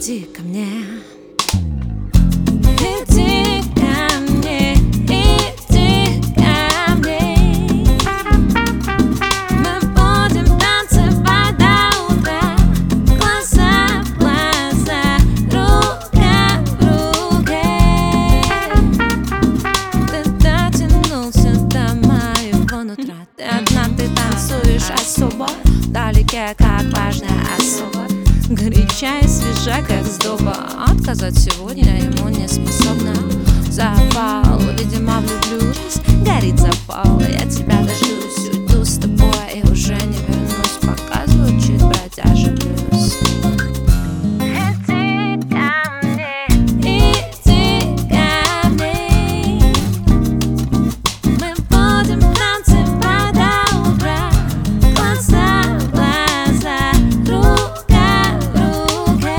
Иди ко мне, иди ко мне, иди ко мне. Мы будем танцевать до утра, глаза в глаза, рука в руке. Ты дотянулся до моего нутра. Ты одна, ты танцуешь особо, вдалеке, как важная особа. Горяча и свежа, как сдоба. Отказать сегодня ему не способна. Запал, видимо, влюблюсь. Горит запал, я тебя дождусь. Уйду с тобой и уже не вернусь, пока звучит бродяжий блюз. Иди ко мне, иди ко мне. Мы будем танцевать до утра, глаза в глаза, рука в руке.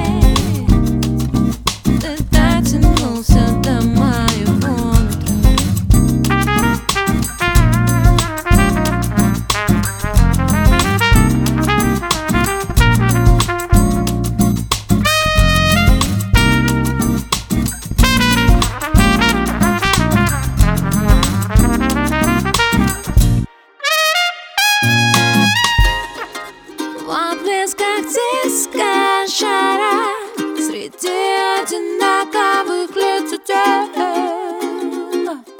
Ты дотянулся до моего нутра. В отблесках диска жара, среди одинаковых лиц тел,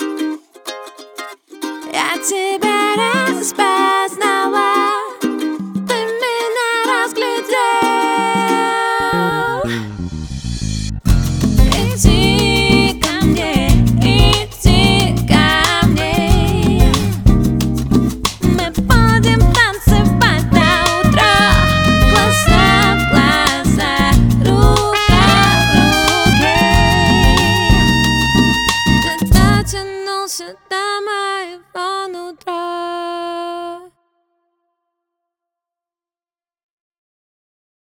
я тебя распознала, ты меня разглядел. Иди ко мне, иди ко мне. Мы будем танцевать до утра, глаза в глаза, рука в руке. Ты дотянулся до моего нутра.